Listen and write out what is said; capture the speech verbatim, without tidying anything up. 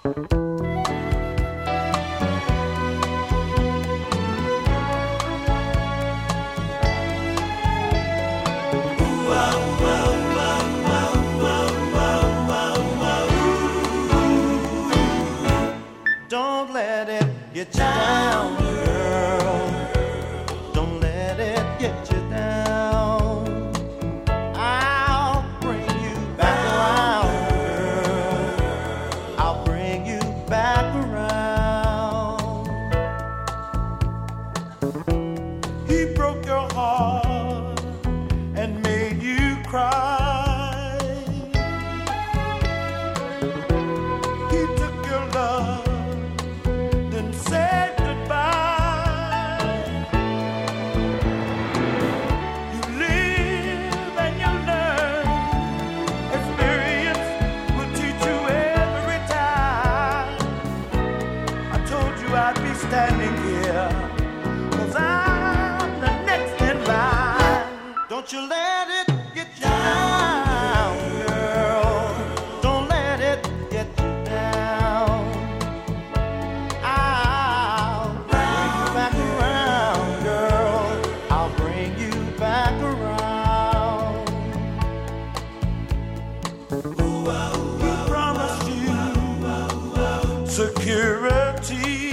Don't let it get you down, girl. Don't let it get you down. I'll bring you back around, girl. I'll bring you back around. He broke your heart and made you cry. Standing here, 'cause I'm the next in line. Don't you let it get you down, girl. Don't let it get you down. I'll bring you back around, girl. I'll bring you back around. He promised you security.